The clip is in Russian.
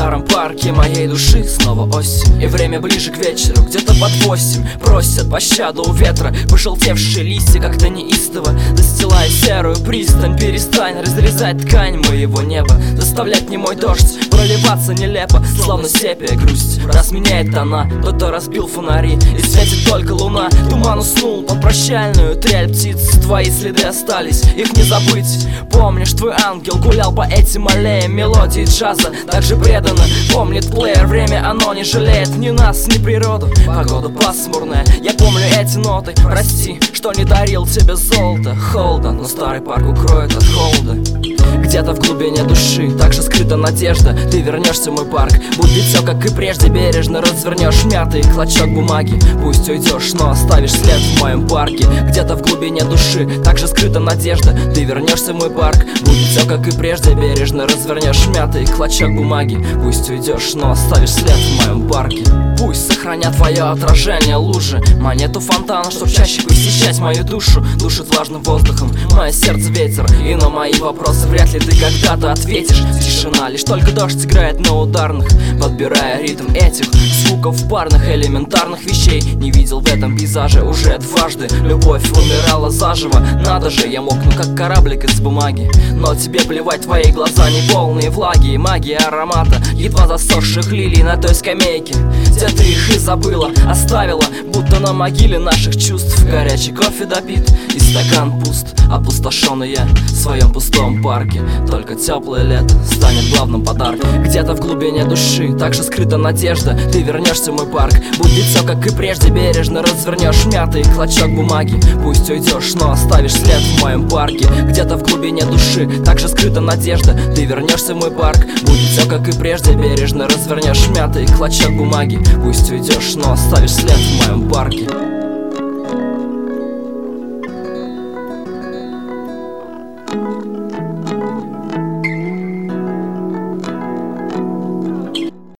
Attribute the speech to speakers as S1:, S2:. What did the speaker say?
S1: старом парке моей души снова осень. И время ближе к вечеру, где-то под 8. Просят пощаду у ветра пожелтевшие листья, как-то неистово застилая серую пристань. Перестань разрезать ткань моего неба, заставлять немой дождь проливаться нелепо, словно сепия грусть разменяет тона. Кто-то разбил фонари, и светит только луна. Туман уснул под прощальную трель птиц. Твои следы остались, их не забыть. Помнишь, твой ангел гулял по этим аллеям мелодии джаза так же преданно. Помнит плеер, время оно не жалеет ни нас, ни природу. Погода пасмурная, я помню эти ноты. Прости, что не дарил тебе золото, холода, но старый парк укроет от холода. Где-то в глубине души также скрыта надежда. Ты вернешься в мой парк, будет все как и прежде. Бережно развернешь мятый клочок бумаги. Пусть уйдешь, но оставишь след в моем парке. Где-то в глубине души также скрыта надежда. Ты вернешься в мой парк, будет все как и прежде. Бережно развернешь мятый клочок бумаги. Пусть уйдешь, но оставишь след в моем парке. Пусть сохранят твое отражение лужи, монету фонтана, чтоб чаще посещать мою душу. Душит влажным воздухом мое сердце ветер, и на мои вопросы вряд ли ты когда-то ответишь. Тишина, лишь только дождь играет на ударных, подбирая ритм этих звуков парных, элементарных вещей. Не видел в этом пейзаже уже дважды. Любовь умирала заживо, надо же, я мокну как кораблик из бумаги. Но тебе плевать, твои глаза не полные влаги. Магия аромата едва засохших лилий на той скамейке, где ты их и забыла, оставила, будто на могиле наших чувств. Горячий кофе допит и стакан пуст, опустошенный я в своем пустом парке. Только теплое лето станет главным подарком. Где-то в глубине души также скрыта надежда. Ты вернешься в мой парк, будет все как и прежде. Бережно развернешь мятый клочок бумаги. Пусть уйдешь, но оставишь след в моем парке. Где-то в глубине души также скрыта надежда. Ты вернешься в мой парк, будет все как и прежде. Бережно развернешь мятый клочок бумаги. Пусть уйдешь, но оставишь след в моем парке.